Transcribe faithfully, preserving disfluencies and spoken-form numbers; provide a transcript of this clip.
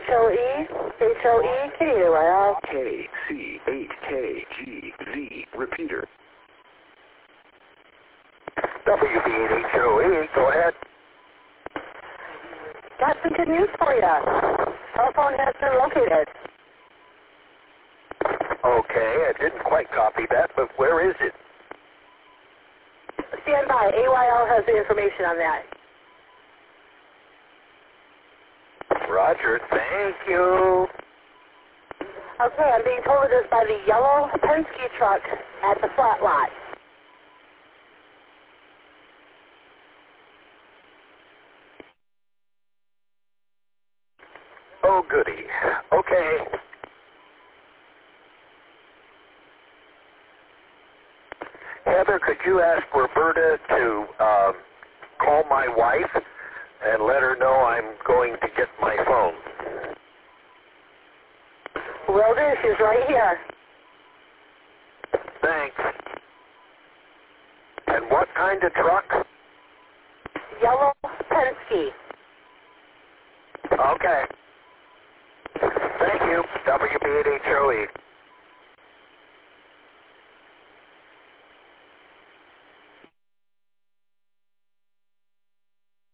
O E, H O E, K A Y L. K C eight K G Z, repeater. W B eight H O E, go ahead. Got some good news for you. Telephone has been located. Okay, I didn't quite copy that, but where is it? Stand by. A Y L has the information on that. Roger, thank you. Okay, I'm being told it is by the yellow Penske truck at the flat lot. Oh, goody. Okay. Heather, could you ask Roberta to um, call my wife and let her know I'm going to get my phone? Will do. She's right here. Thanks. And what kind of truck? Yellow Penske. Okay. Thank you. W B eight H O E.